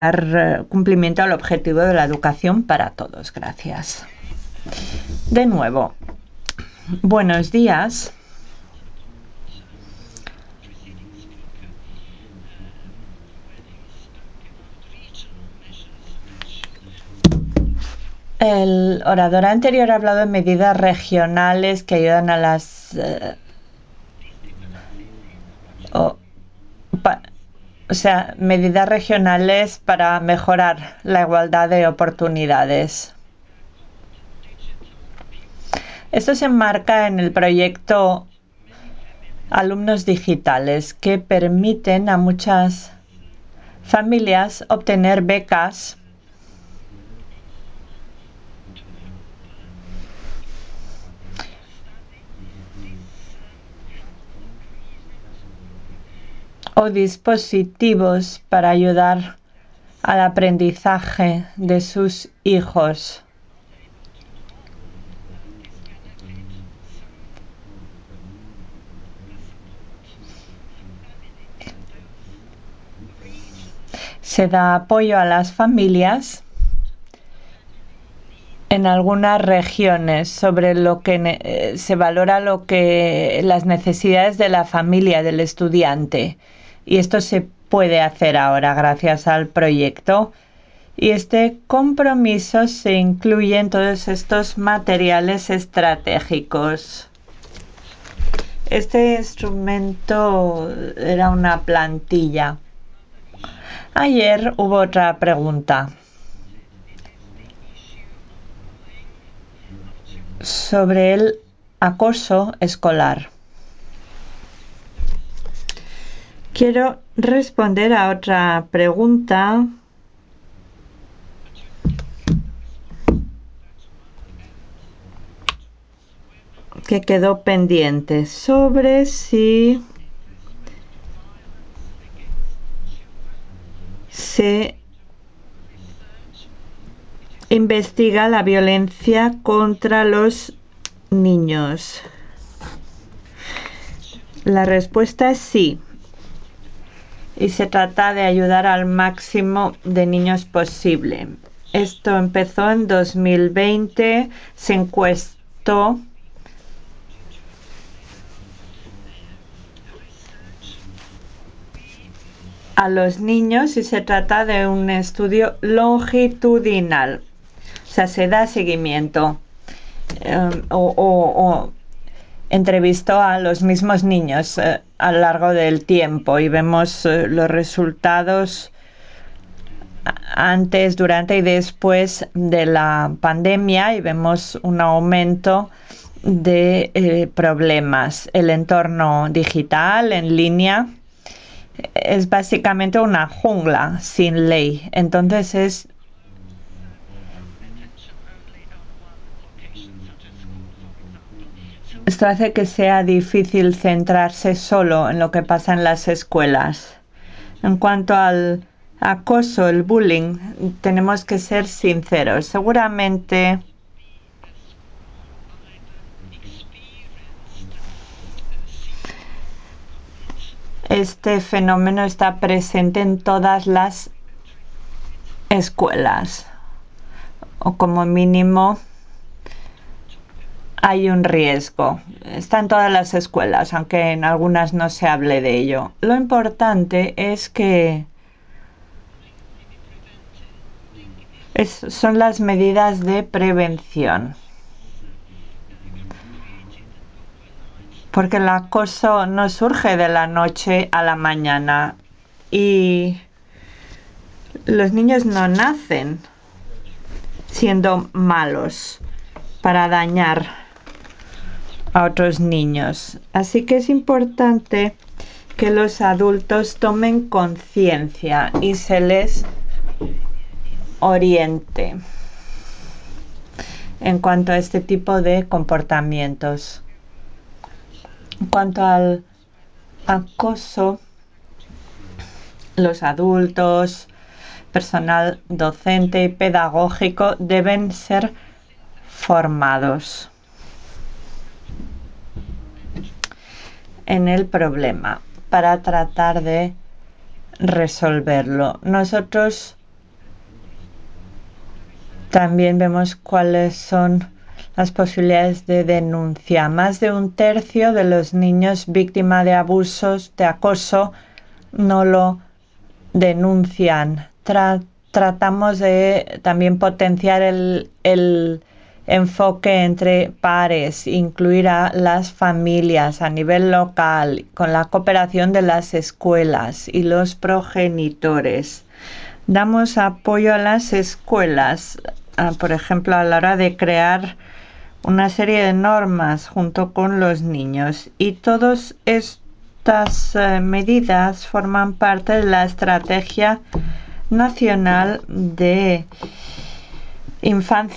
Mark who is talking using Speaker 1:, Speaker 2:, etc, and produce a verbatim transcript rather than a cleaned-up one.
Speaker 1: dar eh, cumplimiento al objetivo de la educación para todos. Gracias. De nuevo, buenos días. El orador anterior ha hablado de medidas regionales que ayudan a las... Eh, o, pa, o sea, medidas regionales para mejorar la igualdad de oportunidades. Esto se enmarca en el proyecto Alumnos Digitales, que permiten a muchas familias obtener becas o dispositivos para ayudar al aprendizaje de sus hijos. Se da apoyo a las familias en algunas regiones sobre lo que eh, se valora lo que las necesidades de la familia del estudiante, y esto se puede hacer ahora gracias al proyecto, y este compromiso se incluye en todos estos materiales estratégicos. Este instrumento era una plantilla. Ayer hubo otra pregunta sobre el acoso escolar. Quiero responder a otra pregunta que quedó pendiente sobre si se investiga la violencia contra los niños. La respuesta es sí. Y se trata de ayudar al máximo de niños posible. Esto empezó en dos mil veinte, se encuestó a los niños y se trata de un estudio longitudinal. O sea, se da seguimiento eh, o, o, o entrevistó a los mismos niños eh, a lo largo del tiempo y vemos eh, los resultados antes, durante y después de la pandemia, y vemos un aumento de eh, problemas. El entorno digital en línea es básicamente una jungla sin ley. Entonces es esto hace que sea difícil centrarse solo en lo que pasa en las escuelas. En cuanto al acoso, el bullying, tenemos que ser sinceros. Seguramente este fenómeno está presente en todas las escuelas, o como mínimo hay un riesgo. Está en todas las escuelas, aunque en algunas no se hable de ello. Lo importante es que es, son las medidas de prevención. Porque el acoso no surge de la noche a la mañana y los niños no nacen siendo malos para dañar a otros niños. Así que es importante que los adultos tomen conciencia y se les oriente en cuanto a este tipo de comportamientos. En cuanto al acoso, los adultos, personal docente y pedagógico deben ser formados en el problema para tratar de resolverlo. Nosotros También vemos cuáles son las posibilidades de denuncia. Más de un tercio de los niños víctimas de abusos, de acoso, no lo denuncian. Tra- tratamos de también potenciar el, el enfoque entre pares, incluir a las familias a nivel local, con la cooperación de las escuelas y los progenitores. Damos apoyo a las escuelas, a, por ejemplo, a la hora de crear una serie de normas junto con los niños, y todas estas eh, medidas forman parte de la estrategia nacional de infancia